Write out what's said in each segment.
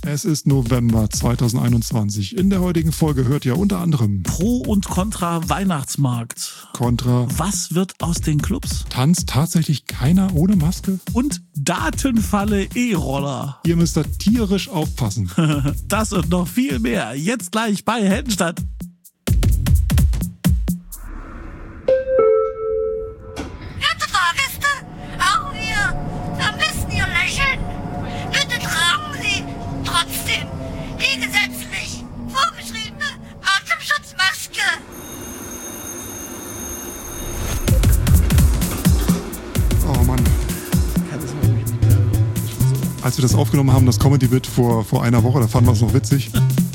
Es ist November 2021. In der heutigen Folge hört ihr unter anderem Pro und Contra Weihnachtsmarkt. Contra. Was wird aus den Clubs? Tanzt tatsächlich keiner ohne Maske? Und Datenfalle E-Roller. Ihr müsst da tierisch aufpassen. Das und noch viel mehr. Jetzt gleich bei Heldenstadt. Werte Fahrgäste, auch wir vermissen Ihr Lächeln. Bitte tragen Sie trotzdem die gesetzlich vorgeschriebene Atemschutzmaske. Oh Mann. Als wir das aufgenommen haben, das Comedy-Bit vor einer Woche, da fanden wir es noch witzig.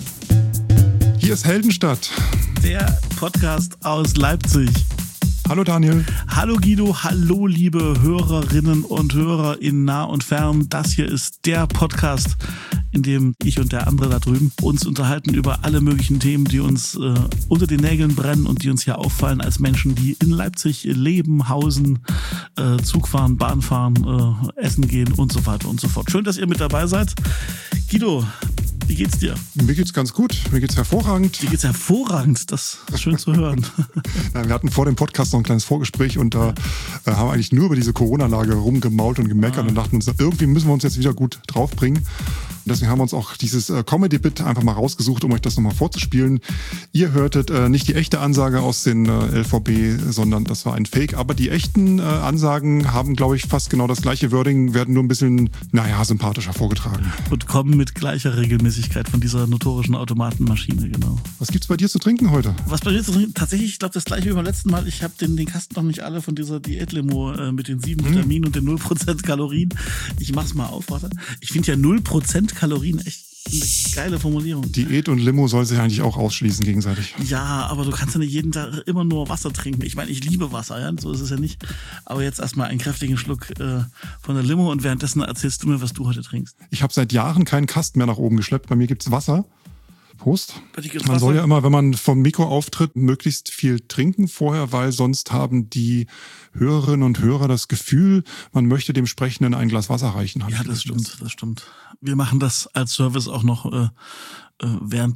Hier ist Heldenstadt. Der Podcast aus Leipzig. Hallo Daniel. Hallo Guido, hallo liebe Hörerinnen und Hörer in nah und fern. Das hier ist der Podcast, in dem ich und der andere da drüben uns unterhalten über alle möglichen Themen, die uns unter den Nägeln brennen und die uns hier auffallen als Menschen, die in Leipzig leben, hausen, Zug fahren, Bahn fahren, essen gehen und so weiter und so fort. Schön, dass ihr mit dabei seid. Guido, wie geht's dir? Mir geht's ganz gut. Mir geht's hervorragend. Mir geht's hervorragend. Das ist schön zu hören. Ja, wir hatten vor dem Podcast noch ein kleines Vorgespräch und da haben wir eigentlich nur über diese Corona-Lage rumgemault und gemeckert und dachten uns, irgendwie müssen wir uns jetzt wieder gut draufbringen. Und deswegen haben wir uns auch dieses Comedy-Bit einfach mal rausgesucht, um euch das nochmal vorzuspielen. Ihr hörtet nicht die echte Ansage aus den LVB, sondern das war ein Fake. Aber die echten Ansagen haben, glaube ich, fast genau das gleiche Wording, werden nur ein bisschen, sympathischer vorgetragen. Und kommen mit gleicher Regelmäßigkeit von dieser notorischen Automatenmaschine, genau. Was gibt's bei dir zu trinken heute? Was bei mir zu trinken? Tatsächlich, ich glaube, das gleiche wie beim letzten Mal. Ich habe den Kasten noch nicht alle von dieser Diät-Limo mit den 7 Vitaminen und den 0% Kalorien. Ich mach's mal auf, warte. Ich finde ja 0% Kalorien echt eine geile Formulierung. Diät und Limo soll sich eigentlich auch ausschließen gegenseitig. Ja, aber du kannst ja nicht jeden Tag immer nur Wasser trinken. Ich meine, ich liebe Wasser, ja, so ist es ja nicht. Aber jetzt erstmal einen kräftigen Schluck von der Limo und währenddessen erzählst du mir, was du heute trinkst. Ich habe seit Jahren keinen Kasten mehr nach oben geschleppt. Bei mir gibt's Wasser. Prost. Man Wasser. soll ja immer, wenn man vom Mikro auftritt, möglichst viel trinken vorher, weil sonst haben die Hörerinnen und Hörer das Gefühl, man möchte dem Sprechenden ein Glas Wasser reichen. Ja, das stimmt. Wir machen das als Service auch noch während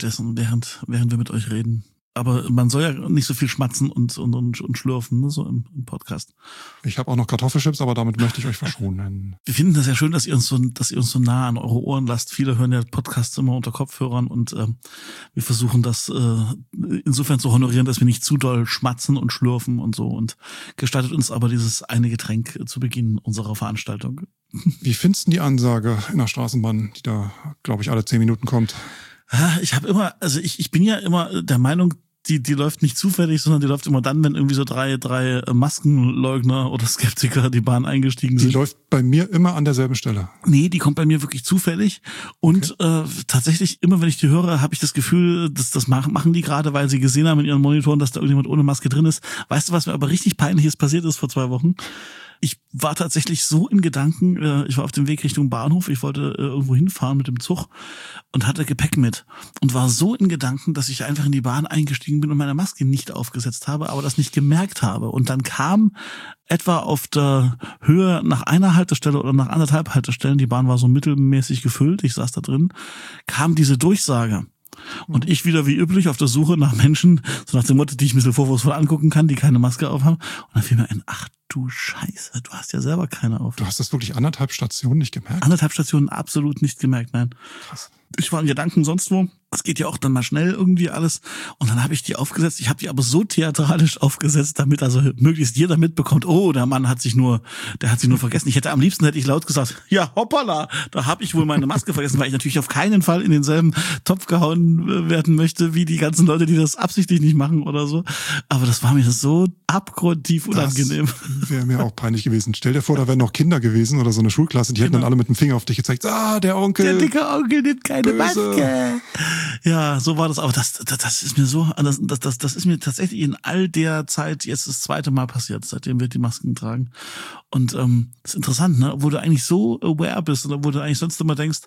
wir mit euch reden. Aber man soll ja nicht so viel schmatzen und schlürfen, ne, so im Podcast. Ich habe auch noch Kartoffelchips, aber damit möchte ich euch verschonen. Wir finden das ja schön, dass ihr uns so nah an eure Ohren lasst. Viele hören ja Podcasts immer unter Kopfhörern und wir versuchen das insofern zu honorieren, dass wir nicht zu doll schmatzen und schlürfen und so, und gestattet uns aber dieses eine Getränk zu Beginn unserer Veranstaltung. Wie findest du die Ansage in der Straßenbahn, die da, glaube ich, alle 10 Minuten kommt? Ich bin ja immer der Meinung, die läuft nicht zufällig, sondern die läuft immer dann, wenn irgendwie so drei Maskenleugner oder Skeptiker die Bahn eingestiegen sind. Die läuft bei mir immer an derselben Stelle. Nee, die kommt bei mir wirklich zufällig. Und tatsächlich, immer wenn ich die höre, habe ich das Gefühl, das machen die gerade, weil sie gesehen haben in ihren Monitoren, dass da irgendjemand ohne Maske drin ist. Weißt du, was mir aber richtig Peinliches passiert ist vor 2 Wochen? Ich war tatsächlich so in Gedanken, ich war auf dem Weg Richtung Bahnhof, ich wollte irgendwo hinfahren mit dem Zug und hatte Gepäck mit und war so in Gedanken, dass ich einfach in die Bahn eingestiegen bin und meine Maske nicht aufgesetzt habe, aber das nicht gemerkt habe. Und dann kam etwa auf der Höhe nach einer Haltestelle oder nach 1,5 Haltestellen, die Bahn war so mittelmäßig gefüllt, ich saß da drin, kam diese Durchsage. Und ich wieder wie üblich auf der Suche nach Menschen, so nach dem Motto, die ich ein bisschen vorwurfsvoll angucken kann, die keine Maske aufhaben. Und dann fiel mir ein, ach du Scheiße, du hast ja selber keine auf. Du hast das wirklich 1,5 Stationen nicht gemerkt? 1,5 Stationen absolut nicht gemerkt, nein. Krass. Ich war in Gedanken sonst wo. Es geht ja auch dann mal schnell irgendwie alles. Und dann habe ich die aufgesetzt. Ich habe die aber so theatralisch aufgesetzt, damit also möglichst jeder mitbekommt, oh, der Mann hat sich nur vergessen. Am liebsten hätte ich laut gesagt, ja, hoppala, da habe ich wohl meine Maske vergessen, weil ich natürlich auf keinen Fall in denselben Topf gehauen werden möchte, wie die ganzen Leute, die das absichtlich nicht machen oder so. Aber das war mir so abgrundtief unangenehm. Das wäre mir auch peinlich gewesen. Stell dir vor, da wären noch Kinder gewesen oder so eine Schulklasse, die hätten dann alle mit dem Finger auf dich gezeigt, der Onkel. Der dicke Onkel nimmt keine böse Maske. Ja, so war das. Aber das ist mir so, das ist mir tatsächlich in all der Zeit jetzt das 2. Mal passiert, seitdem wir die Masken tragen. Und das ist interessant, ne? Obwohl du eigentlich so aware bist und obwohl du eigentlich sonst immer denkst,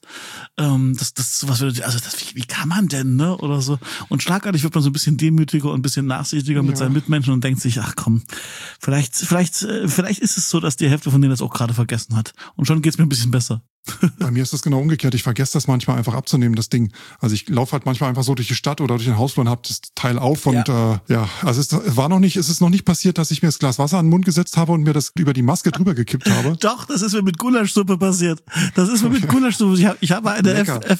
wie kann man denn, ne? Oder so. Und schlagartig wird man so ein bisschen demütiger und ein bisschen nachsichtiger mit seinen Mitmenschen und denkt sich, ach komm, vielleicht ist es so, dass die Hälfte von denen das auch gerade vergessen hat. Und schon geht's mir ein bisschen besser. Bei mir ist das genau umgekehrt. Ich vergesse das manchmal einfach abzunehmen, das Ding. Also ich laufe halt manchmal einfach so durch die Stadt oder durch den Hausflur und habe das Teil auf und also es ist noch nicht passiert, dass ich mir das Glas Wasser an den Mund gesetzt habe und mir das über die Maske drüber gekippt habe. Doch, das ist mir mit Gulaschsuppe passiert. Ich habe eine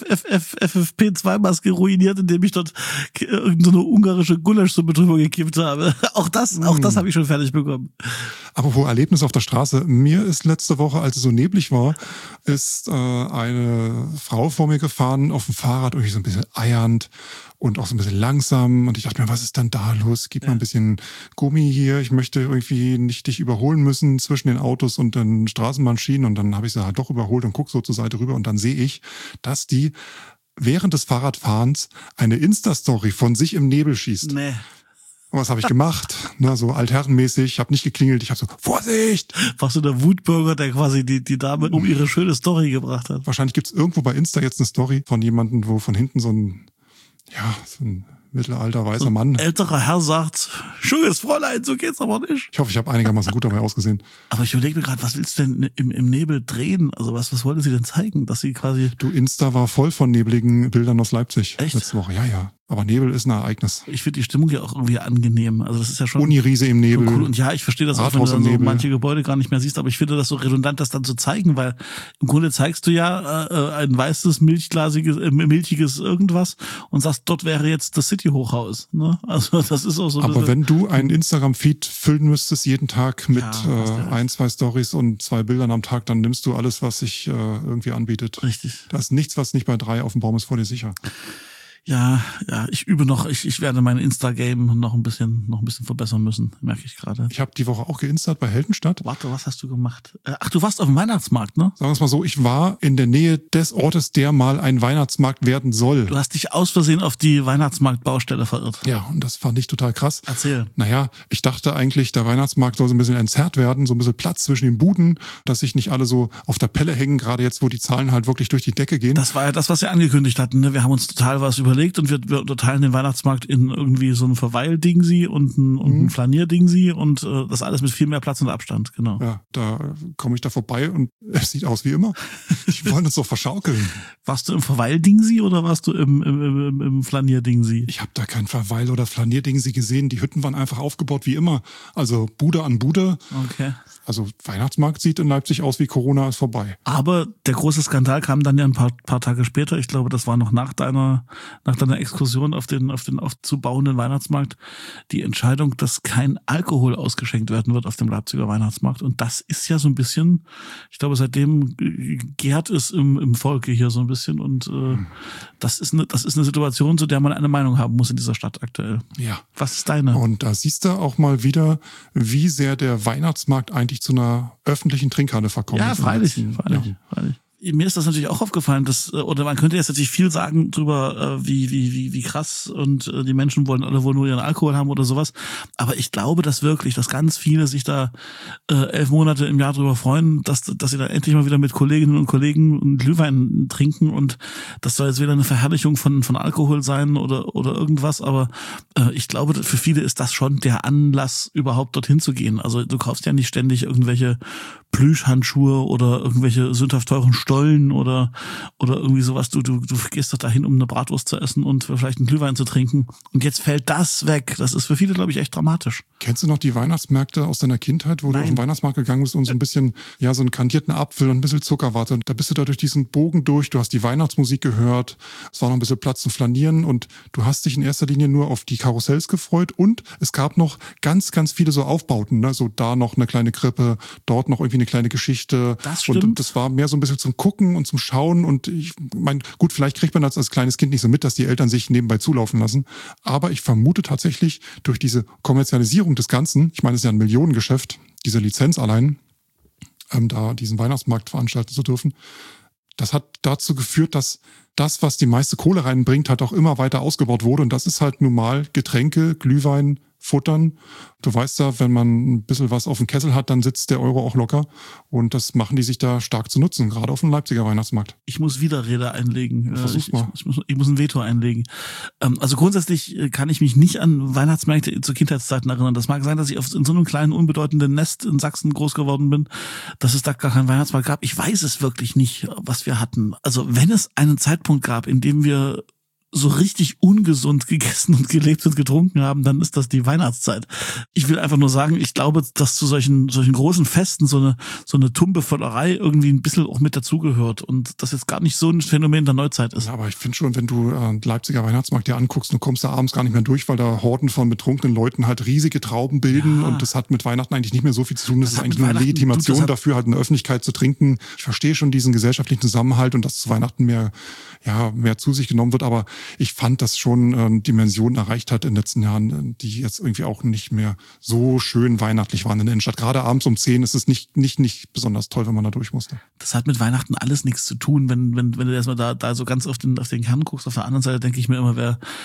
FFP2-Maske ruiniert, indem ich dort irgendeine ungarische Gulaschsuppe drüber gekippt habe. Auch das habe ich schon fertig bekommen. Apropos Erlebnis auf der Straße. Mir ist letzte Woche, als es so neblig war, ist eine Frau vor mir gefahren auf dem Fahrrad, irgendwie so ein bisschen eiernd und auch so ein bisschen langsam. Und ich dachte mir, was ist denn da los? Gib mal ein bisschen Gummi hier. Ich möchte irgendwie nicht dich überholen müssen zwischen den Autos und den Straßenbahnschienen. Und dann habe ich sie halt doch überholt und gucke so zur Seite rüber. Und dann sehe ich, dass die während des Fahrradfahrens eine Insta-Story von sich im Nebel schießt. Nee. Und was habe ich gemacht? So altherrenmäßig, ich habe nicht geklingelt, ich habe so, Vorsicht! Warst du der Wutbürger, der quasi die Dame um ihre schöne Story gebracht hat? Wahrscheinlich gibt's irgendwo bei Insta jetzt eine Story von jemandem, wo von hinten so ein mittelalter weißer Mann. Älterer Herr sagt, schönes Fräulein, so geht's aber nicht. Ich hoffe, ich habe einigermaßen gut dabei ausgesehen. Aber ich überlege mir gerade, was willst du denn im Nebel drehen? Also was wollte sie denn zeigen? Dass sie quasi... Du, Insta war voll von nebligen Bildern aus Leipzig. Echt? Letzte Woche, ja. Aber Nebel ist ein Ereignis. Ich finde die Stimmung ja auch irgendwie angenehm. Also das ist ja schon... Uniriese im Nebel. Cool. Und ja, ich verstehe das auch, wenn du dann so manche Gebäude gar nicht mehr siehst. Aber ich finde das so redundant, das dann zu zeigen, weil im Grunde zeigst du ja ein weißes, milchiges irgendwas und sagst, dort wäre jetzt das City-Hochhaus. Ne? Also das ist auch so... Aber wenn du einen Instagram-Feed füllen müsstest jeden Tag mit 1, 2 Stories und 2 Bildern am Tag, dann nimmst du alles, was sich irgendwie anbietet. Richtig. Da ist nichts, was nicht bei 3 auf dem Baum ist, vor dir sicher. Ja, ich übe noch. Ich werde mein Insta-Game noch ein bisschen verbessern müssen, merke ich gerade. Ich habe die Woche auch geinstert bei Heldenstadt. Warte, was hast du gemacht? Ach, du warst auf dem Weihnachtsmarkt, ne? Sagen wir es mal so, ich war in der Nähe des Ortes, der mal ein Weihnachtsmarkt werden soll. Du hast dich aus Versehen auf die Weihnachtsmarktbaustelle verirrt. Ja, und das fand ich total krass. Erzähl. Naja, ich dachte eigentlich, der Weihnachtsmarkt soll so ein bisschen entzerrt werden, so ein bisschen Platz zwischen den Buden, dass sich nicht alle so auf der Pelle hängen, gerade jetzt, wo die Zahlen halt wirklich durch die Decke gehen. Das war ja das, was wir angekündigt hatten, ne? Wir haben uns total was überlegt und wir unterteilen den Weihnachtsmarkt in irgendwie so ein Verweildingsi und ein Flanierdingsi und das alles mit viel mehr Platz und Abstand, genau. Ja, da komme ich da vorbei und es sieht aus wie immer. Die wollen uns doch verschaukeln. Warst du im Verweildingsi oder warst du im Flanierdingsi? Ich habe da kein Verweil- oder Flanierdingsi gesehen. Die Hütten waren einfach aufgebaut wie immer. Also Bude an Bude. Okay. Also Weihnachtsmarkt sieht in Leipzig aus wie Corona ist vorbei. Aber der große Skandal kam dann ja ein paar Tage später. Ich glaube, das war noch nach deiner Exkursion auf den aufzubauenden Weihnachtsmarkt, die Entscheidung, dass kein Alkohol ausgeschenkt werden wird auf dem Leipziger Weihnachtsmarkt. Und das ist ja so ein bisschen, ich glaube, seitdem gärt es im Volke hier so ein bisschen. Und das ist eine Situation, zu der man eine Meinung haben muss in dieser Stadt aktuell. Ja. Was ist deine? Und da siehst du auch mal wieder, wie sehr der Weihnachtsmarkt eigentlich zu einer öffentlichen Trinkhalle verkommen ist. Ja, freilich. Mir ist das natürlich auch aufgefallen, oder man könnte jetzt natürlich viel sagen drüber, wie krass und die Menschen wollen alle wohl nur ihren Alkohol haben oder sowas. Aber ich glaube, dass ganz viele sich da 11 Monate im Jahr drüber freuen, dass sie da endlich mal wieder mit Kolleginnen und Kollegen einen Glühwein trinken und das soll jetzt wieder eine Verherrlichung von Alkohol sein oder irgendwas. Aber ich glaube, für viele ist das schon der Anlass, überhaupt dorthin zu gehen. Also du kaufst ja nicht ständig irgendwelche Plüschhandschuhe oder irgendwelche sündhaft teuren Stollen oder irgendwie sowas. Du gehst doch dahin, um eine Bratwurst zu essen und vielleicht einen Glühwein zu trinken. Und jetzt fällt das weg. Das ist für viele, glaube ich, echt dramatisch. Kennst du noch die Weihnachtsmärkte aus deiner Kindheit, wo du auf den Weihnachtsmarkt gegangen bist und so ein bisschen, so einen kandierten Apfel und ein bisschen Zuckerwatte? Und da bist du da durch diesen Bogen durch, du hast die Weihnachtsmusik gehört, es war noch ein bisschen Platz zum Flanieren und du hast dich in erster Linie nur auf die Karussells gefreut und es gab noch ganz, ganz viele so Aufbauten, ne? So da noch eine kleine Krippe, dort noch irgendwie eine kleine Geschichte. Das stimmt. Und das war mehr so ein bisschen zum Gucken und zum Schauen. Und ich meine, gut, vielleicht kriegt man das als kleines Kind nicht so mit, dass die Eltern sich nebenbei zulaufen lassen. Aber ich vermute tatsächlich, durch diese Kommerzialisierung des Ganzen, ich meine, es ist ja ein Millionengeschäft, diese Lizenz allein, da diesen Weihnachtsmarkt veranstalten zu dürfen, das hat dazu geführt, dass was die meiste Kohle reinbringt, halt auch immer weiter ausgebaut wurde. Und das ist halt nun mal Getränke, Glühwein, futtern. Du weißt ja, wenn man ein bisschen was auf dem Kessel hat, dann sitzt der Euro auch locker. Und das machen die sich da stark zu nutzen, gerade auf dem Leipziger Weihnachtsmarkt. Ich muss Widerrede einlegen. Versuch's mal. Ich muss ein Veto einlegen. Also grundsätzlich kann ich mich nicht an Weihnachtsmärkte zu Kindheitszeiten erinnern. Das mag sein, dass ich in so einem kleinen, unbedeutenden Nest in Sachsen groß geworden bin, dass es da gar keinen Weihnachtsmarkt gab. Ich weiß es wirklich nicht, was wir hatten. Also wenn es einen Zeitpunkt gab, in dem wir so richtig ungesund gegessen und gelebt und getrunken haben, dann ist das die Weihnachtszeit. Ich will einfach nur sagen, ich glaube, dass zu solchen großen Festen so eine tumbe Völlerei irgendwie ein bisschen auch mit dazugehört und das jetzt gar nicht so ein Phänomen der Neuzeit ist. Ja, aber ich finde schon, wenn du Leipziger Weihnachtsmarkt dir anguckst, du kommst da abends gar nicht mehr durch, weil da Horden von betrunkenen Leuten halt riesige Trauben bilden und das hat mit Weihnachten eigentlich nicht mehr so viel zu tun. Das ist eigentlich nur eine Legitimation dafür, halt in der Öffentlichkeit zu trinken. Ich verstehe schon diesen gesellschaftlichen Zusammenhalt und dass zu Weihnachten mehr zu sich genommen wird, aber ich fand, dass schon Dimensionen erreicht hat in den letzten Jahren, die jetzt irgendwie auch nicht mehr so schön weihnachtlich waren in der Innenstadt. Gerade abends um 10 ist es nicht besonders toll, wenn man da durch musste. Das hat mit Weihnachten alles nichts zu tun, wenn du erstmal da so ganz auf den Kern guckst. Auf der anderen Seite denke ich mir immer,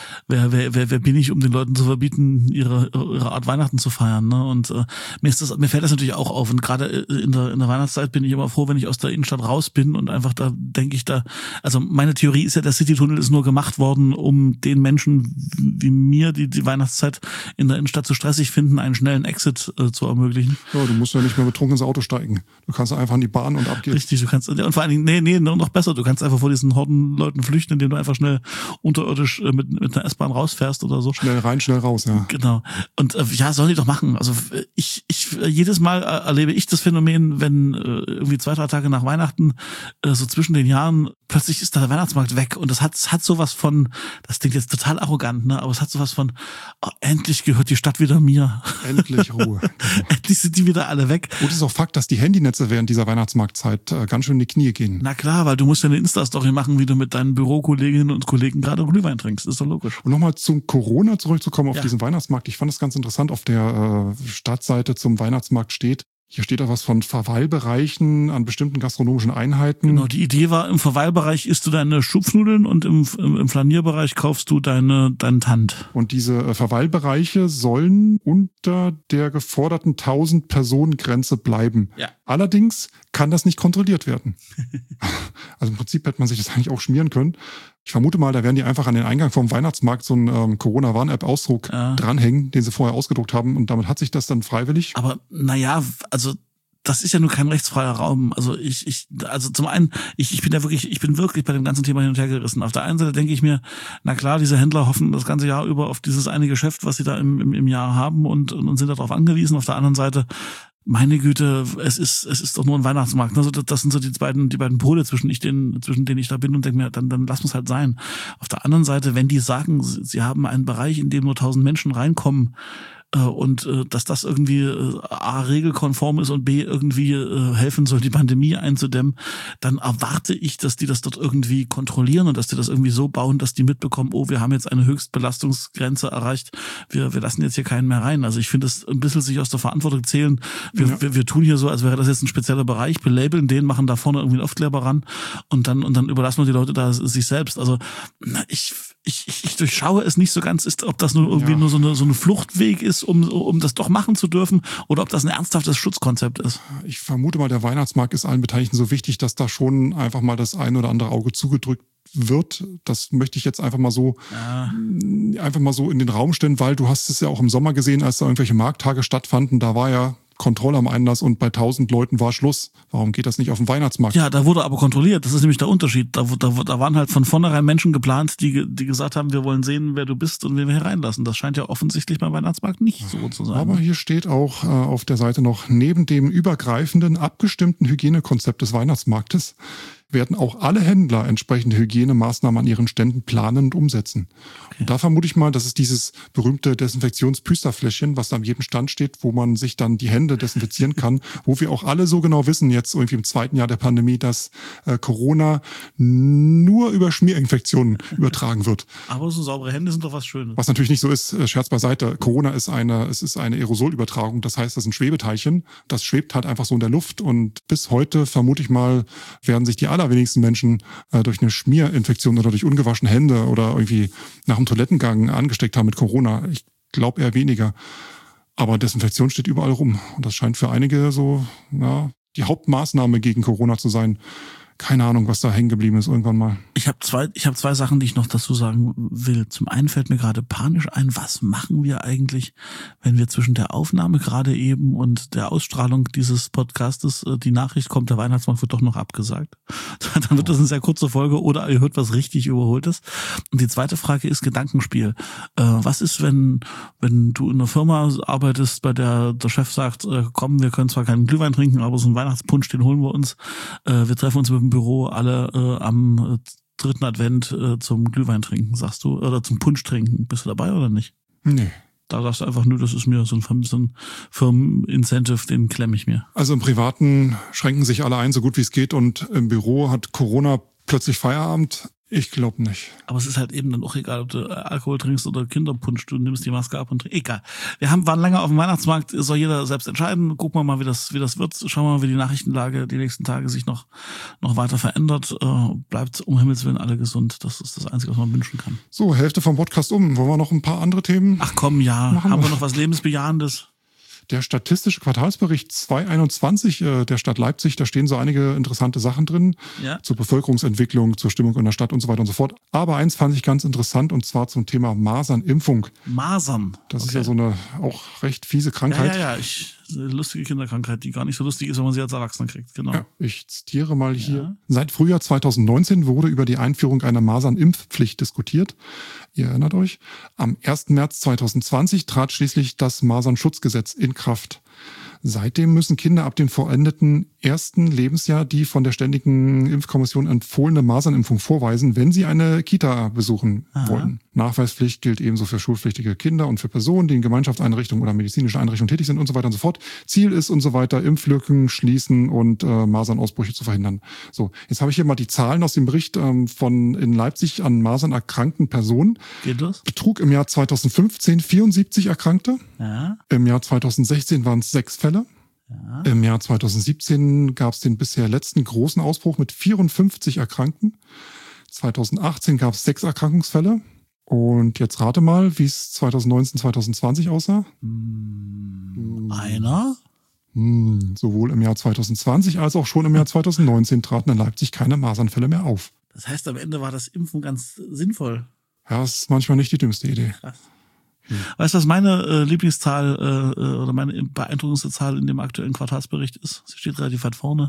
wer bin ich, um den Leuten zu verbieten, ihre Art Weihnachten zu feiern, ne? Und mir fällt das natürlich auch auf. Und gerade in der Weihnachtszeit bin ich immer froh, wenn ich aus der Innenstadt raus bin und einfach da denke ich also meine Theorie ist ja, der Citytunnel ist nur gemacht worden, um den Menschen wie mir, die Weihnachtszeit in der Innenstadt zu stressig finden, einen schnellen Exit zu ermöglichen. Ja, du musst ja nicht mehr betrunken ins Auto steigen. Du kannst einfach in die Bahn und abgehen. Richtig, du kannst, und vor allen Dingen, noch besser, du kannst einfach vor diesen Hordenleuten flüchten, indem du einfach schnell unterirdisch mit einer S-Bahn rausfährst oder so. Schnell rein, schnell raus, ja. Genau. Und sollen die doch machen. Also jedes Mal erlebe ich das Phänomen, wenn irgendwie 2-3 Tage nach Weihnachten, so zwischen den Jahren, plötzlich ist der Weihnachtsmarkt weg und das hat sowas von, das klingt jetzt total arrogant, ne, aber es hat sowas von, endlich gehört die Stadt wieder mir. Endlich Ruhe. Endlich sind die wieder alle weg. Und es ist auch Fakt, dass die Handynetze während dieser Weihnachtsmarktzeit ganz schön in die Knie gehen. Na klar, weil du musst ja eine Insta-Story machen, wie du mit deinen Bürokolleginnen und Kollegen gerade Glühwein trinkst. Das ist doch logisch. Und nochmal zum Corona zurückzukommen auf diesen Weihnachtsmarkt. Ich fand das ganz interessant. Auf der Startseite zum Weihnachtsmarkt steht, hier steht da was von Verweilbereichen an bestimmten gastronomischen Einheiten. Genau, die Idee war, im Verweilbereich isst du deine Schupfnudeln und im Flanierbereich kaufst du deinen Tand. Und diese Verweilbereiche sollen unter der geforderten 1000-Personen-Grenze bleiben. Ja. Allerdings kann das nicht kontrolliert werden. Also im Prinzip hätte man sich das eigentlich auch schmieren können. Ich vermute mal, da werden die einfach an den Eingang vom Weihnachtsmarkt so einen Corona-Warn-App-Ausdruck dranhängen, den sie vorher ausgedruckt haben und damit hat sich das dann freiwillig. Aber naja, also das ist ja nur kein rechtsfreier Raum. Also also zum einen, ich bin wirklich bei dem ganzen Thema hin und her gerissen. Auf der einen Seite denke ich mir, na klar, diese Händler hoffen das ganze Jahr über auf dieses eine Geschäft, was sie da im Jahr haben und sind darauf angewiesen. Auf der anderen Seite, meine Güte, es ist doch nur ein Weihnachtsmarkt. Also das sind so die beiden Pole, zwischen denen ich da bin und denke mir, dann lass uns halt sein. Auf der anderen Seite, wenn die sagen, sie haben einen Bereich, in dem nur 1000 Menschen reinkommen, und dass das irgendwie A, regelkonform ist und B, irgendwie helfen soll, die Pandemie einzudämmen, dann erwarte ich, dass die das dort irgendwie kontrollieren und dass die das irgendwie so bauen, dass die mitbekommen, oh, wir haben jetzt eine Höchstbelastungsgrenze erreicht, wir lassen jetzt hier keinen mehr rein. Also ich finde es ein bisschen sich aus der Verantwortung zählen. Wir tun hier so, als wäre das jetzt ein spezieller Bereich, belabeln den, machen da vorne irgendwie einen Aufkleber ran und dann überlassen wir die Leute da sich selbst. Also ich durchschaue es nicht so ganz, ob das nur irgendwie nur so eine Fluchtweg ist, um das doch machen zu dürfen, oder ob das ein ernsthaftes Schutzkonzept ist. Ich vermute mal, der Weihnachtsmarkt ist allen Beteiligten so wichtig, dass da schon einfach mal das ein oder andere Auge zugedrückt wird. Das möchte ich jetzt einfach mal so in den Raum stellen, weil du hast es ja auch im Sommer gesehen, als da irgendwelche Markttage stattfanden, da war ja Kontrolle am Einlass und bei 1000 Leuten war Schluss. Warum geht das nicht auf dem Weihnachtsmarkt? Ja, da wurde aber kontrolliert. Das ist nämlich der Unterschied. Da waren halt von vornherein Menschen geplant, die gesagt haben, wir wollen sehen, wer du bist und wen wir hereinlassen. Das scheint ja offensichtlich beim Weihnachtsmarkt nicht so zu sein. Aber hier steht auch auf der Seite noch, neben dem übergreifenden, abgestimmten Hygienekonzept des Weihnachtsmarktes werden auch alle Händler entsprechende Hygienemaßnahmen an ihren Ständen planen und umsetzen. Okay. Und da vermute ich mal, das ist dieses berühmte Desinfektionspüsterfläschchen, was da an jedem Stand steht, wo man sich dann die Hände desinfizieren kann, wo wir auch alle so genau wissen, jetzt irgendwie im 2. Jahr der Pandemie, dass Corona nur über Schmierinfektionen übertragen wird. Aber so saubere Hände sind doch was Schönes. Was natürlich nicht so ist, Scherz beiseite, Corona ist eine Aerosolübertragung, das heißt, das sind Schwebeteilchen, das schwebt halt einfach so in der Luft und bis heute, vermute ich mal, werden sich die allerwenigsten Menschen durch eine Schmierinfektion oder durch ungewaschene Hände oder irgendwie nach dem Toilettengang angesteckt haben mit Corona. Ich glaube eher weniger. Aber Desinfektion steht überall rum. Und das scheint für einige so, ja, die Hauptmaßnahme gegen Corona zu sein. Keine Ahnung, was da hängen geblieben ist irgendwann mal. Ich habe zwei Sachen, die ich noch dazu sagen will. Zum einen fällt mir gerade panisch ein, was machen wir eigentlich, wenn wir zwischen der Aufnahme gerade eben und der Ausstrahlung dieses Podcastes die Nachricht kommt, der Weihnachtsmarkt wird doch noch abgesagt. Dann wird das eine sehr kurze Folge oder ihr hört was richtig Überholtes. Und die zweite Frage ist Gedankenspiel. Was ist, wenn du in einer Firma arbeitest, bei der Chef sagt, komm, wir können zwar keinen Glühwein trinken, aber so einen Weihnachtspunsch, den holen wir uns. Wir treffen uns im Büro alle am 3. Advent zum Glühwein trinken, sagst du, oder zum Punsch trinken. Bist du dabei oder nicht? Nee. Da sagst du einfach nur, das ist mir so ein Firmen-Incentive, den klemme ich mir. Also im Privaten schränken sich alle ein, so gut wie es geht, und im Büro hat Corona plötzlich Feierabend. Ich glaube nicht. Aber es ist halt eben dann auch egal, ob du Alkohol trinkst oder Kinderpunsch, du nimmst die Maske ab und trinkst. Egal. Waren lange auf dem Weihnachtsmarkt, soll jeder selbst entscheiden. Gucken wir mal, wie das wird. Schauen wir mal, wie die Nachrichtenlage die nächsten Tage sich noch weiter verändert. Bleibt um Himmels Willen alle gesund. Das ist das Einzige, was man wünschen kann. So, Hälfte vom Podcast um. Wollen wir noch ein paar andere Themen? Ach komm, ja. Haben wir noch was Lebensbejahendes? Der statistische Quartalsbericht 2021 der Stadt Leipzig, da stehen so einige interessante Sachen drin, ja, zur Bevölkerungsentwicklung, zur Stimmung in der Stadt und so weiter und so fort. Aber eins fand ich ganz interessant, und zwar zum Thema Masernimpfung. Masern? Das ist ja so eine auch recht fiese Krankheit. Ja, eine lustige Kinderkrankheit, die gar nicht so lustig ist, wenn man sie als Erwachsener kriegt. Genau. Ja, ich zitiere mal hier. Seit Frühjahr 2019 wurde über die Einführung einer Masernimpfpflicht diskutiert. Ihr erinnert euch. Am 1. März 2020 trat schließlich das Masernschutzgesetz in Kraft. Seitdem müssen Kinder ab dem vollendeten ersten Lebensjahr die von der Ständigen Impfkommission empfohlene Masernimpfung vorweisen, wenn sie eine Kita besuchen wollen. Nachweispflicht gilt ebenso für schulpflichtige Kinder und für Personen, die in Gemeinschaftseinrichtungen oder medizinischen Einrichtungen tätig sind und so weiter und so fort. Ziel ist und so weiter, Impflücken schließen und Masernausbrüche zu verhindern. So, jetzt habe ich hier mal die Zahlen aus dem Bericht von in Leipzig an Masern erkrankten Personen. Geht das? Betrug im Jahr 2015 74 Erkrankte. Ja. Im Jahr 2016 waren es 6 Fälle. Ja. Im Jahr 2017 gab es den bisher letzten großen Ausbruch mit 54 Erkrankten. 2018 gab es 6 Erkrankungsfälle. Und jetzt rate mal, wie es 2019, 2020 aussah. Einer? Sowohl im Jahr 2020 als auch schon im Jahr 2019 traten in Leipzig keine Masernfälle mehr auf. Das heißt, am Ende war das Impfen ganz sinnvoll. Ja, das ist manchmal nicht die dümmste Idee. Krass. Weißt du, was meine Lieblingszahl oder meine beeindruckendste Zahl in dem aktuellen Quartalsbericht ist? Sie steht relativ weit vorne.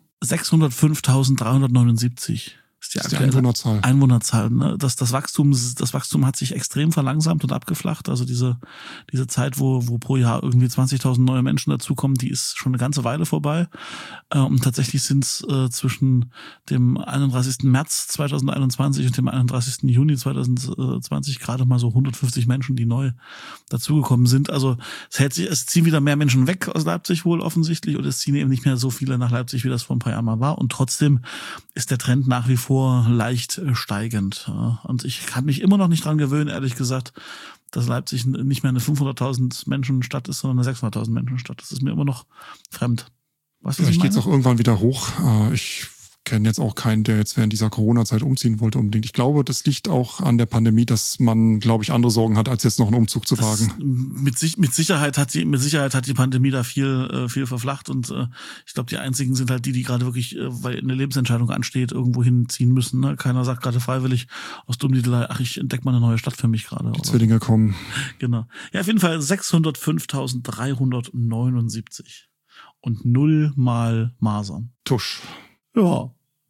605.379 ist die aktuelle Einwohnerzahl. Ne? Das Wachstum hat sich extrem verlangsamt und abgeflacht. Also diese Zeit, wo pro Jahr irgendwie 20.000 neue Menschen dazukommen, die ist schon eine ganze Weile vorbei. Und tatsächlich sind es zwischen dem 31. März 2021 und dem 31. Juni 2020 gerade mal so 150 Menschen, die neu dazugekommen sind. Also es ziehen wieder mehr Menschen weg aus Leipzig wohl offensichtlich, und es ziehen eben nicht mehr so viele nach Leipzig, wie das vor ein paar Jahren mal war. Und trotzdem ist der Trend nach wie vor leicht steigend. Und ich kann mich immer noch nicht dran gewöhnen, ehrlich gesagt, dass Leipzig nicht mehr eine 500.000 Menschen Stadt ist, sondern eine 600.000 Menschen Stadt. Das ist mir immer noch fremd. Weißt du, vielleicht geht es auch irgendwann wieder hoch. Ich kenne jetzt auch keinen, der jetzt während dieser Corona-Zeit umziehen wollte unbedingt. Ich glaube, das liegt auch an der Pandemie, dass man, glaube ich, andere Sorgen hat, als jetzt noch einen Umzug zu wagen. Mit Sicherheit hat die Pandemie da viel verflacht, und ich glaube, die einzigen sind halt die gerade wirklich, weil eine Lebensentscheidung ansteht, irgendwo hinziehen müssen. Ne? Keiner sagt gerade freiwillig aus Dummdiedelei, ich entdecke mal eine neue Stadt für mich gerade. Die Zwillinge kommen. Genau. Ja, auf jeden Fall 605.379 und 0 mal Masern. Tusch. Ja.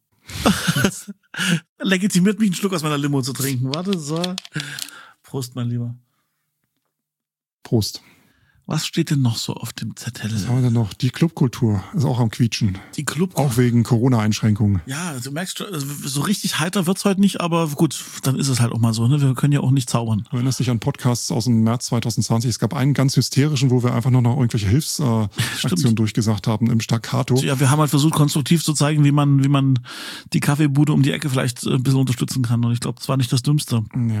Legitimiert mich, einen Schluck aus meiner Limo zu trinken. Warte, so. Prost, mein Lieber. Prost. Was steht denn noch so auf dem Zettel? Was haben wir denn noch? Die Clubkultur ist auch am Quietschen. Die Clubkultur. Auch wegen Corona-Einschränkungen. Ja, du merkst schon, so richtig heiter wird's heute nicht, aber gut, dann ist es halt auch mal so. Ne? Wir können ja auch nicht zaubern. Du erinnerst dich an Podcasts aus dem März 2020. Es gab einen ganz hysterischen, wo wir einfach nur noch irgendwelche Hilfsaktionen durchgesagt haben im Staccato. Ja, wir haben halt versucht, konstruktiv zu zeigen, wie man die Kaffeebude um die Ecke vielleicht ein bisschen unterstützen kann. Und ich glaube, das war nicht das Dümmste. Ja.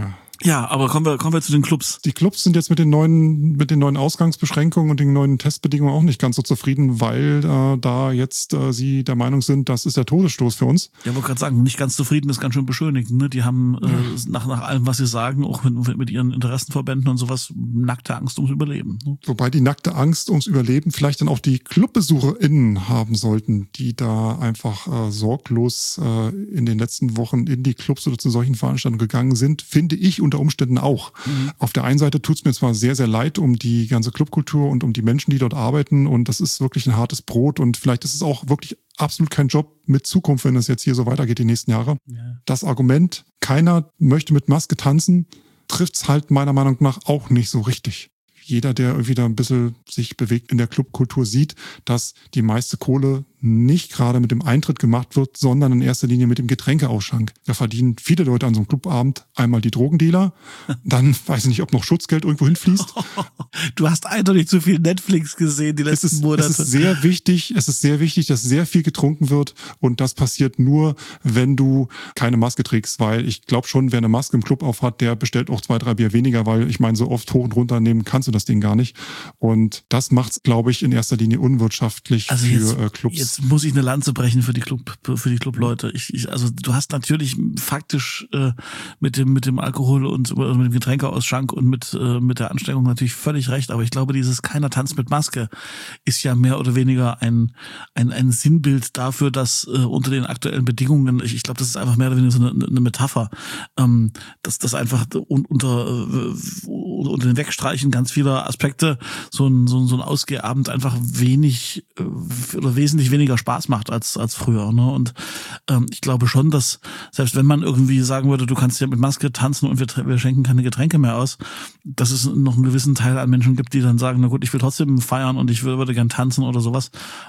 Ja, aber kommen wir zu den Clubs. Die Clubs sind jetzt mit den neuen Ausgangsbeschränkungen und den neuen Testbedingungen auch nicht ganz so zufrieden, weil da jetzt sie der Meinung sind, das ist der Todesstoß für uns. Ja, wollte gerade sagen, nicht ganz zufrieden ist ganz schön beschönigend. Ne? Die haben nach allem, was sie sagen, auch mit ihren Interessenverbänden und sowas, nackte Angst ums Überleben. Ne? Wobei die nackte Angst ums Überleben vielleicht dann auch die ClubbesucherInnen haben sollten, die da einfach sorglos in den letzten Wochen in die Clubs oder zu solchen Veranstaltungen gegangen sind, finde ich unter Umständen auch. Auf der einen Seite tut es mir zwar sehr, sehr leid um die ganze Clubkultur und um die Menschen, die dort arbeiten, und das ist wirklich ein hartes Brot und vielleicht ist es auch wirklich absolut kein Job mit Zukunft, wenn es jetzt hier so weitergeht die nächsten Jahre. Ja. Das Argument, keiner möchte mit Maske tanzen, trifft es halt meiner Meinung nach auch nicht so richtig. Jeder, der irgendwie da ein bisschen sich bewegt in der Clubkultur, sieht, dass die meiste Kohle nicht gerade mit dem Eintritt gemacht wird, sondern in erster Linie mit dem Getränkeausschank. Da verdienen viele Leute an so einem Clubabend einmal die Drogendealer, dann weiß ich nicht, ob noch Schutzgeld irgendwo hinfließt. Du hast eindeutig zu viel Netflix gesehen die letzten Monate. Es ist sehr wichtig, dass sehr viel getrunken wird und das passiert nur, wenn du keine Maske trägst, weil ich glaube schon, wer eine Maske im Club aufhat, der bestellt auch 2, 3 Bier weniger, weil ich meine, so oft hoch und runter nehmen kannst du das Ding gar nicht. Und das macht es, glaube ich, in erster Linie unwirtschaftlich für Clubs. Jetzt muss ich eine Lanze brechen für die Clubleute. Also du hast natürlich faktisch mit dem Alkohol und mit dem Getränkeausschank und mit der Anstrengung natürlich völlig recht, aber ich glaube, dieses keiner tanzt mit Maske ist ja mehr oder weniger ein Sinnbild dafür, dass unter den aktuellen Bedingungen, ich glaube, das ist einfach mehr oder weniger so eine Metapher, dass das einfach unter den Wegstreichen ganz vieler Aspekte so ein Ausgehabend einfach wenig oder wesentlich weniger Spaß macht als früher. Ne? Und ich glaube schon, dass selbst wenn man irgendwie sagen würde, du kannst ja mit Maske tanzen und wir schenken keine Getränke mehr aus, dass es noch einen gewissen Teil an Menschen gibt, die dann sagen, na gut, ich will trotzdem feiern und ich würde gern tanzen oder sowas.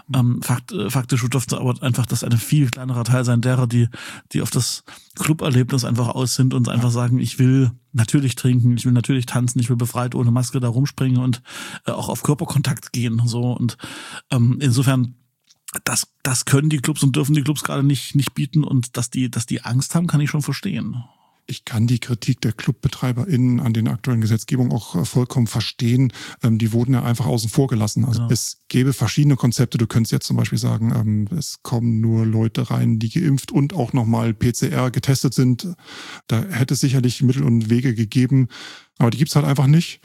Faktisch dürfte aber einfach das ein viel kleinerer Teil sein derer, die auf das Cluberlebnis einfach aus sind und einfach sagen, ich will natürlich trinken, ich will natürlich tanzen, ich will befreit ohne Maske da rumspringen und auch auf Körperkontakt gehen. So. Und insofern das können die Clubs und dürfen die Clubs gerade nicht bieten, und dass die Angst haben, kann ich schon verstehen. Ich kann die Kritik der ClubbetreiberInnen an den aktuellen Gesetzgebungen auch vollkommen verstehen. Die wurden ja einfach außen vor gelassen. Also es gäbe verschiedene Konzepte. Du könntest jetzt zum Beispiel sagen, es kommen nur Leute rein, die geimpft und auch nochmal PCR getestet sind. Da hätte es sicherlich Mittel und Wege gegeben, aber die gibt's halt einfach nicht.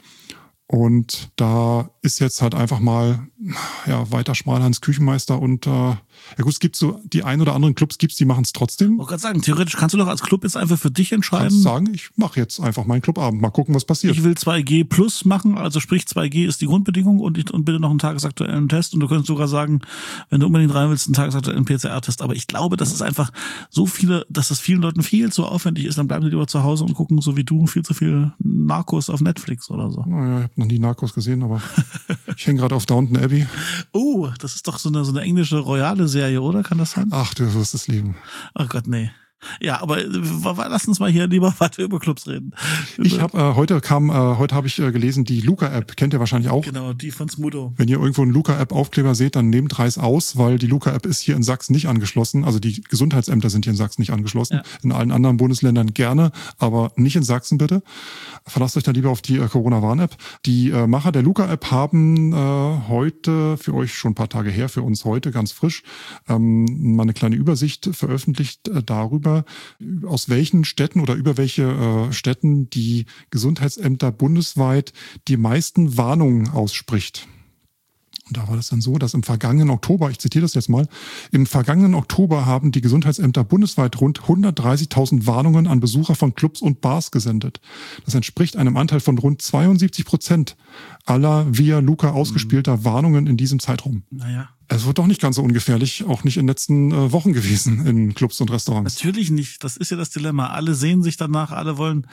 Und da ist jetzt halt einfach mal weiter Schmalhans Küchenmeister und ja gut, es gibt so die ein oder anderen Clubs, die machen es trotzdem. Ich wollte gerade sagen, theoretisch kannst du doch als Club jetzt einfach für dich entscheiden. Kannst sagen, ich mache jetzt einfach meinen Clubabend, mal gucken, was passiert. Ich will 2G plus machen, also sprich 2G ist die Grundbedingung und bitte noch einen tagesaktuellen Test, und du könntest sogar sagen, wenn du unbedingt rein willst, einen tagesaktuellen PCR-Test. Aber ich glaube, dass es einfach dass das vielen Leuten viel zu aufwendig ist, dann bleiben sie lieber zu Hause und gucken, so wie du, viel zu viel Narcos auf Netflix oder so. Naja, ich habe noch nie Narcos gesehen, aber ich hänge gerade auf Downton Abbey. Oh, das ist doch so eine englische royale Serie, oder? Kann das sein? Ach, du wirst es lieben. Oh Gott, nee. Ja, aber lass uns mal hier lieber weiter über Clubs reden. Ich habe heute habe ich gelesen, die Luca-App kennt ihr wahrscheinlich auch. Genau, die von Smudo. Wenn ihr irgendwo einen Luca-App-Aufkleber seht, dann nehmt Reis aus, weil die Luca-App ist hier in Sachsen nicht angeschlossen. Also die Gesundheitsämter sind hier in Sachsen nicht angeschlossen. Ja. In allen anderen Bundesländern gerne, aber nicht in Sachsen bitte. Verlasst euch dann lieber auf die Corona-Warn-App. Die Macher der Luca-App haben heute, für euch schon ein paar Tage her, für uns heute ganz frisch, mal eine kleine Übersicht veröffentlicht darüber, aus welchen Städten oder über welche Städten die Gesundheitsämter bundesweit die meisten Warnungen ausspricht. Und da war das dann so, dass im vergangenen Oktober, ich zitiere das jetzt mal, im vergangenen Oktober haben die Gesundheitsämter bundesweit rund 130.000 Warnungen an Besucher von Clubs und Bars gesendet. Das entspricht einem Anteil von rund 72% aller via Luca ausgespielter Warnungen in diesem Zeitraum. Naja. Es wird doch nicht ganz so ungefährlich, auch nicht in den letzten Wochen gewesen in Clubs und Restaurants. Natürlich nicht. Das ist ja das Dilemma. Alle sehen sich danach, alle wollen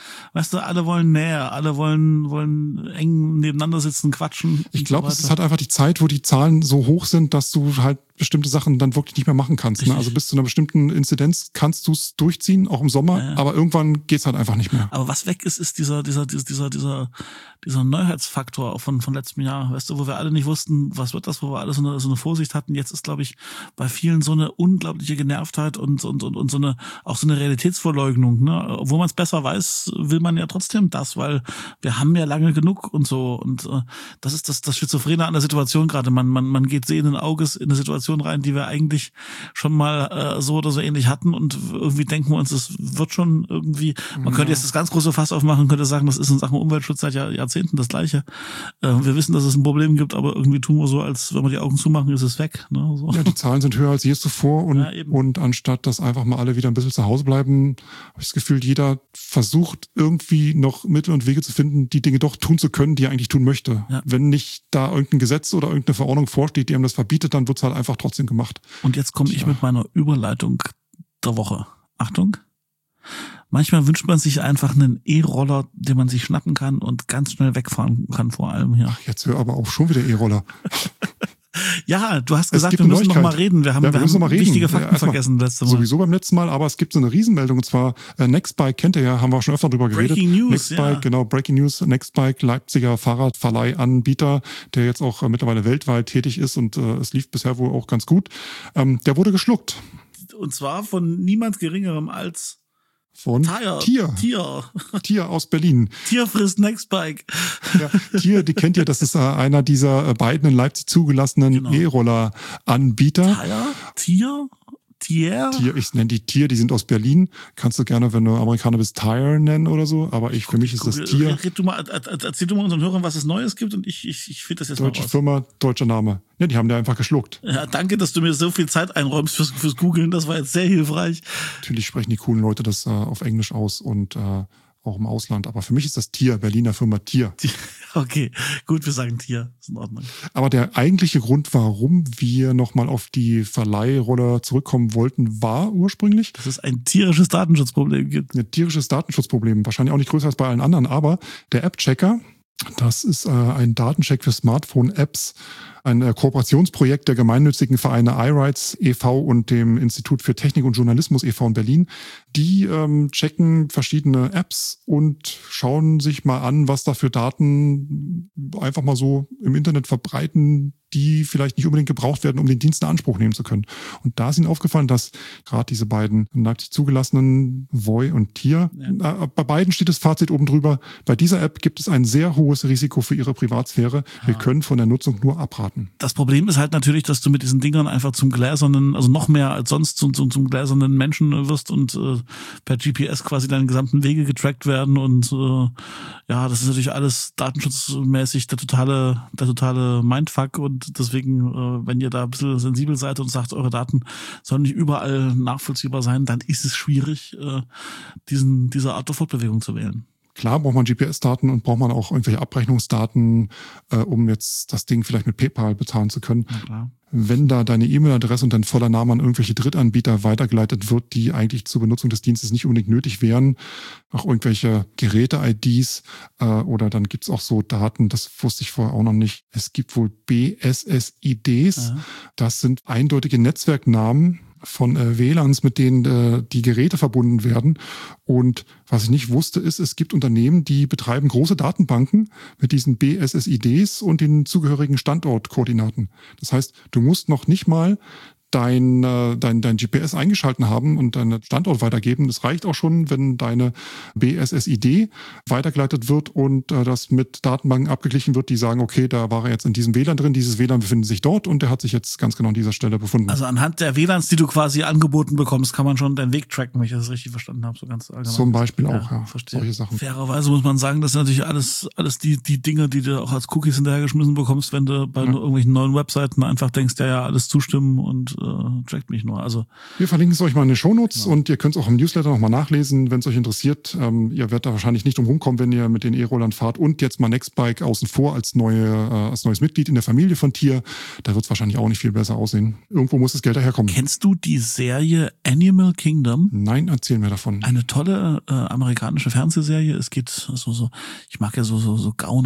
näher, alle wollen eng nebeneinander sitzen, quatschen. Ich glaube, es ist halt einfach die Zeit, wo die Zahlen so hoch sind, dass du halt bestimmte Sachen dann wirklich nicht mehr machen kannst. Ne? Also bis zu einer bestimmten Inzidenz kannst du es durchziehen, auch im Sommer, aber irgendwann geht's halt einfach nicht mehr. Aber was weg ist dieser Neuheitsfaktor auch von letztem Jahr, weißt du, wo wir alle nicht wussten, was wird das, wo wir alle so eine Vorsicht hatten. Jetzt ist, glaube ich, bei vielen so eine unglaubliche Genervtheit und so eine Realitätsverleugnung. Ne? Obwohl man es besser weiß, will man ja trotzdem das, weil wir haben ja lange genug und so. Und das ist das Schizophrene an der Situation gerade. Man geht sehenden Auges in eine Situation rein, die wir eigentlich schon mal so oder so ähnlich hatten und irgendwie denken wir uns, es wird schon irgendwie, man könnte jetzt das ganz große Fass aufmachen, könnte sagen, das ist in Sachen Umweltschutz seit Jahrzehnten das Gleiche. Wir wissen, dass es ein Problem gibt, aber irgendwie tun wir so, als wenn wir die Augen zumachen, ist es weg. Ne? So. Ja, die Zahlen sind höher als je zuvor und anstatt, dass einfach mal alle wieder ein bisschen zu Hause bleiben, habe ich das Gefühl, jeder versucht irgendwie noch Mittel und Wege zu finden, die Dinge doch tun zu können, die er eigentlich tun möchte. Ja. Wenn nicht da irgendein Gesetz oder irgendeine Verordnung vorsteht, die einem das verbietet, dann wird es halt einfach trotzdem gemacht. Und jetzt komme ich mit meiner Überleitung der Woche. Achtung. Manchmal wünscht man sich einfach einen E-Roller, den man sich schnappen kann und ganz schnell wegfahren kann vor allem hier. Ach, jetzt hör aber auch schon wieder E-Roller. Ja, du hast gesagt, wir müssen noch mal reden. Wir haben wichtige Fakten vergessen letzte Mal. Sowieso beim letzten Mal, aber es gibt so eine Riesenmeldung und zwar Nextbike, kennt ihr ja, haben wir auch schon öfter drüber geredet. Breaking News, Nextbike, genau, Breaking News. Nextbike, Leipziger Fahrradverleihanbieter, der jetzt auch mittlerweile weltweit tätig ist und es lief bisher wohl auch ganz gut. Der wurde geschluckt. Und zwar von niemand Geringerem als von Tier aus Berlin. Tier frisst Nextbike. Ja, Tier, die kennt ihr, das ist einer dieser beiden in Leipzig zugelassenen E-Roller-Anbieter. Tier, ich nenne die Tier, die sind aus Berlin. Kannst du gerne, wenn du Amerikaner bist, Tire nennen oder so, aber für mich ist das Tier. Erzähl du mal unseren Hörern, was es Neues gibt und ich finde das jetzt deutsche mal raus. Firma, deutscher Name. Ja, die haben da einfach geschluckt. Ja, danke, dass du mir so viel Zeit einräumst fürs Googlen, das war jetzt sehr hilfreich. Natürlich sprechen die coolen Leute das auf Englisch aus und auch im Ausland, aber für mich ist das Tier, Berliner Firma Tier. Okay, gut, wir sagen Tier, ist in Ordnung. Aber der eigentliche Grund, warum wir nochmal auf die Verleihroller zurückkommen wollten, war ursprünglich, dass es ein tierisches Datenschutzproblem gibt. Ein tierisches Datenschutzproblem, wahrscheinlich auch nicht größer als bei allen anderen, aber der App-Checker, das ist ein Datencheck für Smartphone-Apps, ein Kooperationsprojekt der gemeinnützigen Vereine iRights e.V. und dem Institut für Technik und Journalismus e.V. in Berlin. Die checken verschiedene Apps und schauen sich mal an, was da für Daten einfach mal so im Internet verbreiten, die vielleicht nicht unbedingt gebraucht werden, um den Dienst in Anspruch nehmen zu können. Und da ist ihnen aufgefallen, dass gerade diese beiden in Leipzig zugelassenen Voi und Tier, bei beiden steht das Fazit oben drüber, bei dieser App gibt es ein sehr hohes Risiko für ihre Privatsphäre. Wir können von der Nutzung nur abraten. Das Problem ist halt natürlich, dass du mit diesen Dingern einfach zum gläsernen, also noch mehr als sonst zum gläsernen Menschen wirst und per GPS quasi deine gesamten Wege getrackt werden und das ist natürlich alles datenschutzmäßig der totale Mindfuck und deswegen, wenn ihr da ein bisschen sensibel seid und sagt, eure Daten sollen nicht überall nachvollziehbar sein, dann ist es schwierig, diese Art der Fortbewegung zu wählen. Klar braucht man GPS-Daten und braucht man auch irgendwelche Abrechnungsdaten, um jetzt das Ding vielleicht mit PayPal bezahlen zu können. Na klar. Wenn da deine E-Mail-Adresse und dein voller Name an irgendwelche Drittanbieter weitergeleitet wird, die eigentlich zur Benutzung des Dienstes nicht unbedingt nötig wären, auch irgendwelche Geräte-IDs oder dann gibt's auch so Daten, das wusste ich vorher auch noch nicht. Es gibt wohl BSSIDs, das sind eindeutige Netzwerknamen von WLANs, mit denen die Geräte verbunden werden. Und was ich nicht wusste, ist, es gibt Unternehmen, die betreiben große Datenbanken mit diesen BSSIDs und den zugehörigen Standortkoordinaten. Das heißt, du musst noch nicht mal dein GPS eingeschalten haben und deinen Standort weitergeben. Das reicht auch schon, wenn deine BSSID weitergeleitet wird und das mit Datenbanken abgeglichen wird, die sagen, okay, da war er jetzt in diesem WLAN drin, dieses WLAN befindet sich dort und der hat sich jetzt ganz genau an dieser Stelle befunden. Also anhand der WLANs, die du quasi angeboten bekommst, kann man schon deinen Weg tracken, wenn ich das richtig verstanden habe, so ganz allgemein. Zum Beispiel auch, verstehe. Solche Sachen. Fairerweise muss man sagen, das sind natürlich alles die Dinge, die du auch als Cookies hinterhergeschmissen bekommst, wenn du bei irgendwelchen neuen Webseiten einfach denkst, ja, alles zustimmen und trackt mich nur. Also wir verlinken es euch mal in den Shownotes und ihr könnt es auch im Newsletter nochmal nachlesen, wenn es euch interessiert. Ihr werdet da wahrscheinlich nicht drum rumkommen, wenn ihr mit den E-Rollern fahrt und jetzt mal Nextbike außen vor als neues Mitglied in der Familie von Tier. Da wird es wahrscheinlich auch nicht viel besser aussehen. Irgendwo muss das Geld daherkommen. Kennst du die Serie Animal Kingdom? Nein, erzähl mir davon. Eine tolle amerikanische Fernsehserie. Es geht ich mag ja so Gauner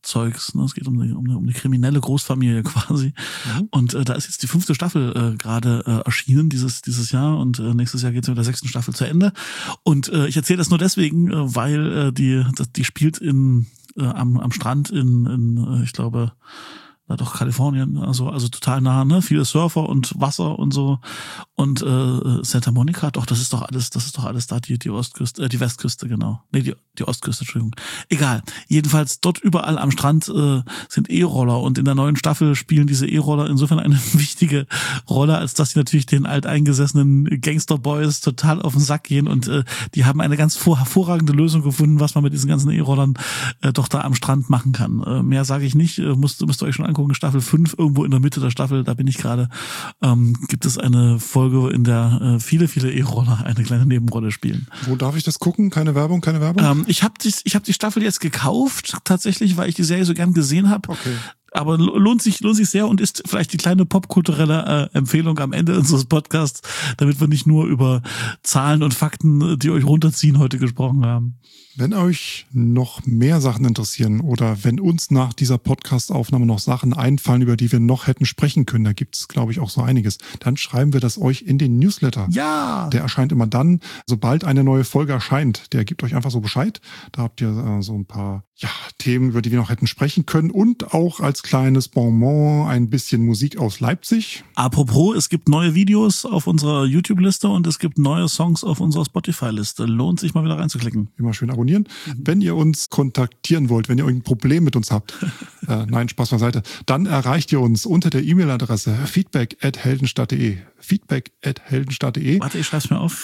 Zeugs. Ne? Es geht um eine kriminelle Großfamilie quasi. Und da ist jetzt die 5. Staffel gerade erschienen dieses Jahr und nächstes Jahr geht es mit der 6. Staffel zu Ende. Und ich erzähle das nur deswegen, weil die spielt am Strand in ich glaube, Kalifornien, also total nah, ne? Viele Surfer und Wasser und so. Und Santa Monica, das ist doch alles da, die Ostküste, die Westküste, genau. Nee, die Ostküste, Entschuldigung. Egal. Jedenfalls dort überall am Strand sind E-Roller und in der neuen Staffel spielen diese E-Roller insofern eine wichtige Rolle, als dass sie natürlich den alteingesessenen Gangsterboys total auf den Sack gehen und die haben eine ganz hervorragende Lösung gefunden, was man mit diesen ganzen E-Rollern doch da am Strand machen kann. Mehr sage ich nicht, müsst ihr euch schon angucken. Staffel 5, irgendwo in der Mitte der Staffel, da bin ich gerade, gibt es eine Folge, in der viele E-Roller eine kleine Nebenrolle spielen. Wo darf ich das gucken? Keine Werbung? Ich hab die Staffel jetzt gekauft, tatsächlich, weil ich die Serie so gern gesehen habe. Okay. Aber lohnt sich sehr und ist vielleicht die kleine popkulturelle Empfehlung am Ende unseres Podcasts, damit wir nicht nur über Zahlen und Fakten, die euch runterziehen, heute gesprochen haben. Wenn euch noch mehr Sachen interessieren oder wenn uns nach dieser Podcast-Aufnahme noch Sachen einfallen, über die wir noch hätten sprechen können, da gibt's, glaube ich, auch so einiges, dann schreiben wir das euch in den Newsletter. Ja! Der erscheint immer dann, sobald eine neue Folge erscheint. Der gibt euch einfach so Bescheid. Da habt ihr so ein paar Themen, über die wir noch hätten sprechen können und auch als kleines Bonbon ein bisschen Musik aus Leipzig. Apropos, es gibt neue Videos auf unserer YouTube-Liste und es gibt neue Songs auf unserer Spotify-Liste. Lohnt sich mal wieder reinzuklicken. Immer schön abonnieren. Wenn ihr uns kontaktieren wollt, wenn ihr irgendein Problem mit uns habt, nein, Spaß beiseite, dann erreicht ihr uns unter der E-Mail-Adresse feedback@heldenstadt.de. feedback@heldenstadt.de. Warte, ich schreib's mir auf.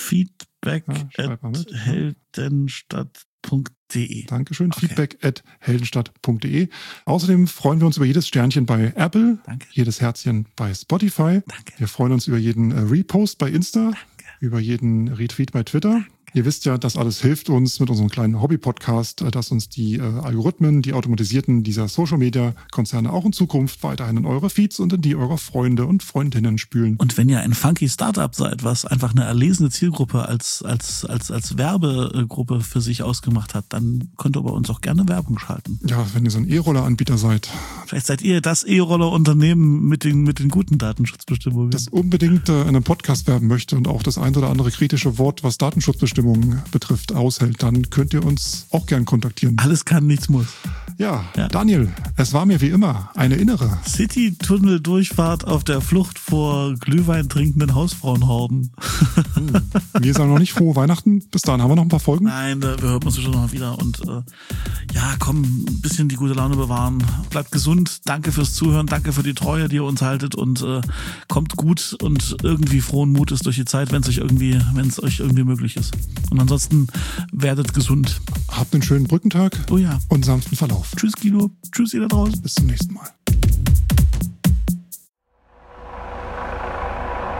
feedback@heldenstadt.de. Dankeschön. Okay. feedback@heldenstadt.de. Außerdem freuen wir uns über jedes Sternchen bei Apple, Danke. Jedes Herzchen bei Spotify. Danke. Wir freuen uns über jeden Repost bei Insta, Danke. über jeden Retweet bei Twitter. Ihr wisst ja, das alles hilft uns mit unserem kleinen Hobby-Podcast, dass uns die Algorithmen, die automatisierten dieser Social-Media-Konzerne auch in Zukunft weiterhin in eure Feeds und in die eurer Freunde und Freundinnen spülen. Und wenn ihr ein funky Startup seid, was einfach eine erlesene Zielgruppe als Werbegruppe für sich ausgemacht hat, dann könnt ihr bei uns auch gerne Werbung schalten. Ja, wenn ihr so ein E-Roller-Anbieter seid. Vielleicht seid ihr das E-Roller-Unternehmen mit den guten Datenschutzbestimmungen. Das unbedingt in einem Podcast werben möchte und auch das ein oder andere kritische Wort, was Datenschutzbestimmungen betrifft, aushält, dann könnt ihr uns auch gern kontaktieren. Alles kann, nichts muss. Ja, Daniel, es war mir wie immer eine innere City-Tunnel-Durchfahrt auf der Flucht vor Glühwein trinkenden Hausfrauenhorden. Wir sagen noch nicht frohe Weihnachten. Bis dahin haben wir noch ein paar Folgen. Nein, wir hören uns schon noch wieder. Und komm, ein bisschen die gute Laune bewahren. Bleibt gesund. Danke fürs Zuhören. Danke für die Treue, die ihr uns haltet. Und kommt gut und irgendwie frohen Mutes durch die Zeit, wenn es euch irgendwie möglich ist. Und ansonsten werdet gesund. Habt einen schönen Brückentag. Oh ja. Und sanften Verlauf. Tschüss, Guido. Tschüss, ihr da draußen. Bis zum nächsten Mal.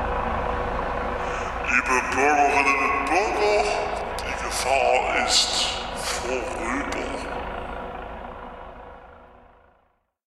Liebe Bürgerinnen und Bürger, die Gefahr ist